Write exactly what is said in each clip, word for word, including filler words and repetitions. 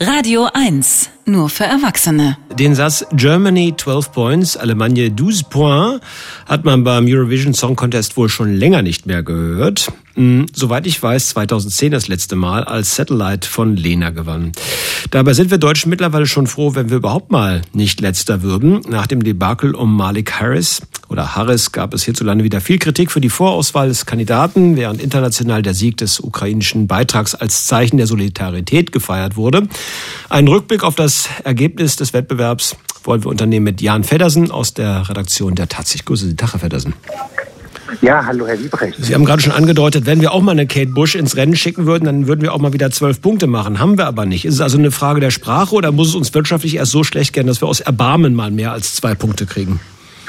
Radio eins, nur für Erwachsene. Den Satz Germany zwölf Points, Allemagne zwölf Points hat man beim Eurovision Song Contest wohl schon länger nicht mehr gehört. Hm, soweit ich weiß, zweitausendzehn das letzte Mal, als Satellite von Lena gewann. Dabei sind wir Deutschen mittlerweile schon froh, wenn wir überhaupt mal nicht Letzter würden. Nach dem Debakel um Malik Harris oder Harris gab es hierzulande wieder viel Kritik für die Vorauswahl des Kandidaten, während international der Sieg des ukrainischen Beitrags als Zeichen der Solidarität gefeiert wurde. Einen Rückblick auf das Ergebnis des Wettbewerbs wollen wir unternehmen mit Jan Feddersen aus der Redaktion der Taz. Ich grüße Sie. Tag, Herr Feddersen. Ja, hallo Herr Liebrecht. Sie haben gerade schon angedeutet, wenn wir auch mal eine Kate Bush ins Rennen schicken würden, dann würden wir auch mal wieder zwölf Punkte machen. Haben wir aber nicht. Ist es also eine Frage der Sprache oder muss es uns wirtschaftlich erst so schlecht gehen, dass wir aus Erbarmen mal mehr als zwei Punkte kriegen?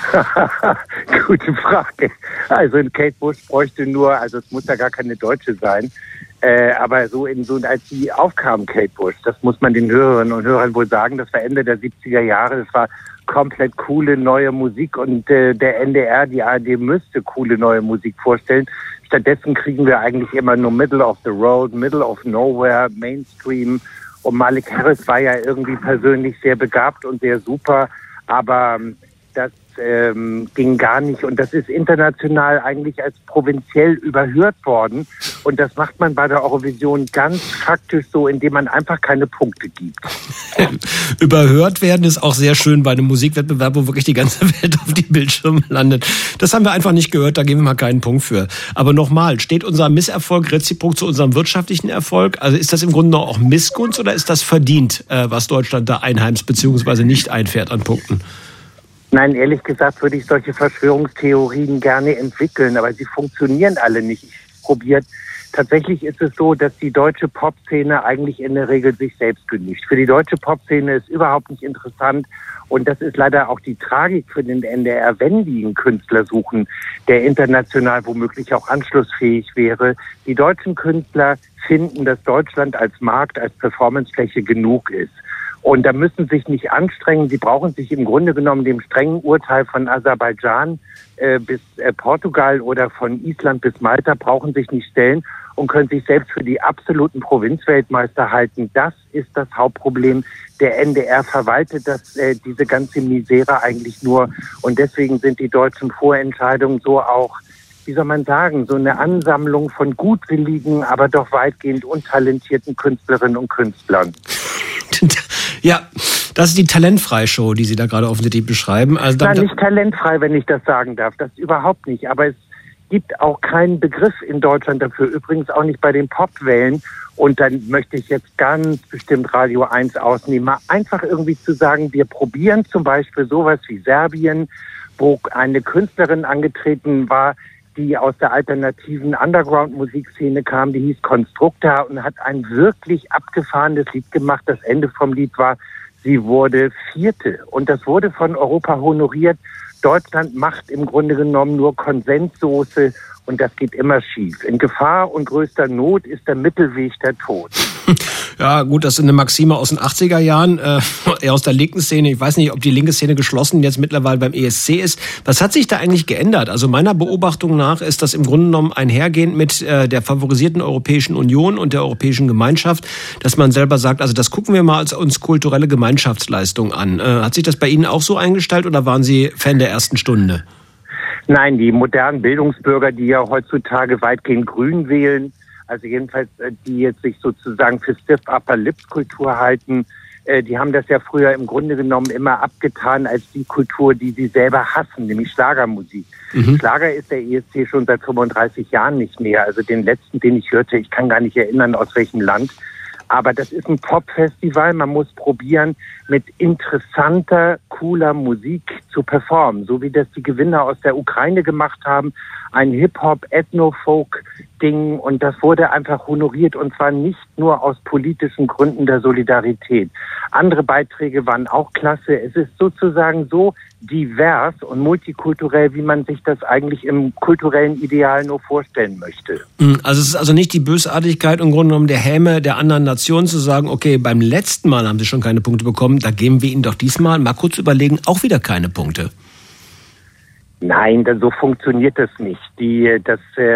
Gute Frage. Also in Kate Bush bräuchte nur, also es muss ja gar keine Deutsche sein, äh, aber so in so als die aufkam, Kate Bush, das muss man den Hörerinnen und Hörern wohl sagen, das war Ende der siebziger Jahre, das war komplett coole neue Musik und äh, der N D R, die A R D müsste coole neue Musik vorstellen. Stattdessen kriegen wir eigentlich immer nur Middle of the Road, Middle of Nowhere, Mainstream. Und Malik Harris war ja irgendwie persönlich sehr begabt und sehr super, aber das ähm, ging gar nicht. Und das ist international eigentlich als provinziell überhört worden. Und das macht man bei der Eurovision ganz faktisch so, indem man einfach keine Punkte gibt. Überhört werden ist auch sehr schön bei einem Musikwettbewerb, wo wirklich die ganze Welt auf die Bildschirme landet. Das haben wir einfach nicht gehört, da geben wir mal keinen Punkt für. Aber nochmal, steht unser Misserfolg reziprok zu unserem wirtschaftlichen Erfolg? Also ist das im Grunde auch Missgunst oder ist das verdient, was Deutschland da einheimst bzw. nicht einfährt an Punkten? Nein, ehrlich gesagt würde ich solche Verschwörungstheorien gerne entwickeln, aber sie funktionieren alle nicht. Ich habe probiert. Tatsächlich ist es so, dass die deutsche Popszene eigentlich in der Regel sich selbst genügt. Für die deutsche Popszene ist überhaupt nicht interessant und das ist leider auch die Tragik für den N D R, wenn die einen Künstler suchen, der international womöglich auch anschlussfähig wäre. Die deutschen Künstler finden, dass Deutschland als Markt, als Performancefläche genug ist. Und da müssen sich nicht anstrengen. Sie brauchen sich im Grunde genommen dem strengen Urteil von Aserbaidschan äh, bis äh, Portugal oder von Island bis Malta brauchen sich nicht stellen und können sich selbst für die absoluten Provinzweltmeister halten. Das ist das Hauptproblem. Der N D R verwaltet das, äh, diese ganze Misere eigentlich nur. Und deswegen sind die deutschen Vorentscheidungen so auch, wie soll man sagen, so eine Ansammlung von gutwilligen, aber doch weitgehend untalentierten Künstlerinnen und Künstlern. Ja, das ist die Talentfrei-Show, die Sie da gerade offensichtlich beschreiben. Also Nein, nicht talentfrei, wenn ich das sagen darf. Das überhaupt nicht. Aber es gibt auch keinen Begriff in Deutschland dafür. Übrigens auch nicht bei den Popwellen. Und dann möchte ich jetzt ganz bestimmt Radio eins ausnehmen. Mal einfach irgendwie zu sagen, wir probieren zum Beispiel sowas wie Serbien, wo eine Künstlerin angetreten war, die aus der alternativen Underground-Musikszene kam, die hieß Konstrukta und hat ein wirklich abgefahrenes Lied gemacht. Das Ende vom Lied war, sie wurde Vierte. Und das wurde von Europa honoriert. Deutschland macht im Grunde genommen nur Konsenssoße und das geht immer schief. In Gefahr und größter Not ist der Mittelweg der Tod. Ja, gut, das ist eine Maxime aus den achtziger Jahren, äh, eher aus der linken Szene. Ich weiß nicht, ob die linke Szene geschlossen jetzt mittlerweile beim E S C ist. Was hat sich da eigentlich geändert? Also meiner Beobachtung nach ist das im Grunde genommen einhergehend mit äh, der favorisierten Europäischen Union und der Europäischen Gemeinschaft, dass man selber sagt, also das gucken wir mal als uns kulturelle Gemeinschaftsleistung an. Äh, hat sich das bei Ihnen auch so eingestellt oder waren Sie Fan der ersten Stunde? Nein, die modernen Bildungsbürger, die ja heutzutage weitgehend grün wählen, also jedenfalls die jetzt sich sozusagen für Stiff Upper Lips Kultur halten, äh, die haben das ja früher im Grunde genommen immer abgetan als die Kultur, die sie selber hassen, nämlich Schlagermusik. Mhm. Schlager ist der E S C schon seit fünfunddreißig Jahren nicht mehr. Also den letzten, den ich hörte, ich kann gar nicht erinnern, aus welchem Land. Aber das ist ein Popfestival. Man muss probieren, mit interessanter, cooler Musik zu performen. So wie das die Gewinner aus der Ukraine gemacht haben. Ein Hip-Hop, Ethno-Folk-Ding. Und das wurde einfach honoriert. Und zwar nicht nur aus politischen Gründen der Solidarität. Andere Beiträge waren auch klasse. Es ist sozusagen so divers und multikulturell, wie man sich das eigentlich im kulturellen Ideal nur vorstellen möchte. Also es ist also nicht die Bösartigkeit im Grunde genommen der Häme der anderen Nationen zu sagen, okay, beim letzten Mal haben sie schon keine Punkte bekommen, da geben wir ihnen doch diesmal, mal kurz überlegen, auch wieder keine Punkte. Nein, so funktioniert das nicht. Die, das, äh,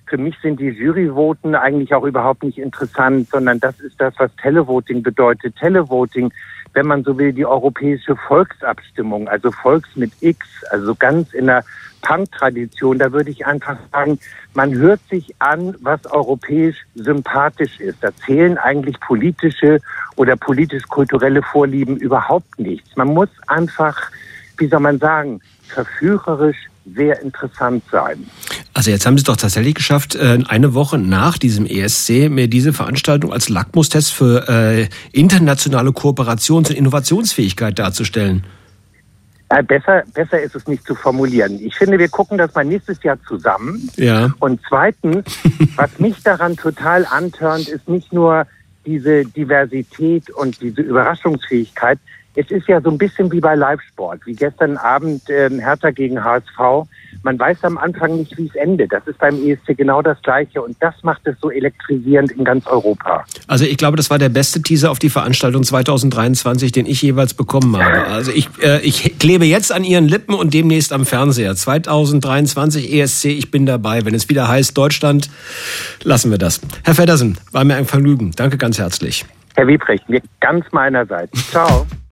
Für mich sind die Juryvoten eigentlich auch überhaupt nicht interessant, sondern das ist das, was Televoting bedeutet. Televoting, wenn man so will, die europäische Volksabstimmung, also Volks mit X, also ganz in der Punk-Tradition. Da würde ich einfach sagen, man hört sich an, was europäisch sympathisch ist. Da zählen eigentlich politische oder politisch-kulturelle Vorlieben überhaupt nichts. Man muss einfach, wie soll man sagen, verführerisch sehr interessant sein. Also jetzt haben Sie es doch tatsächlich geschafft, eine Woche nach diesem E S C mir diese Veranstaltung als Lackmustest für äh, internationale Kooperations- und Innovationsfähigkeit darzustellen. Äh, besser, besser ist es nicht zu formulieren. Ich finde, wir gucken das mal nächstes Jahr zusammen. Ja. Und zweitens, was mich daran total antörnt, ist nicht nur diese Diversität und diese Überraschungsfähigkeit. Es ist ja so ein bisschen wie bei Live-Sport, wie gestern Abend äh, Hertha gegen H S V. Man weiß am Anfang nicht, wie es endet. Das ist beim E S C genau das Gleiche. Und das macht es so elektrisierend in ganz Europa. Also ich glaube, das war der beste Teaser auf die Veranstaltung zwanzig dreiundzwanzig, den ich jeweils bekommen habe. Also ich, äh, ich klebe jetzt an Ihren Lippen und demnächst am Fernseher. zwanzig dreiundzwanzig E S C, ich bin dabei. Wenn es wieder heißt Deutschland, lassen wir das. Herr Feddersen, war mir ein Vergnügen. Danke ganz herzlich. Herr Wiebrecht, mir ganz meinerseits. Ciao.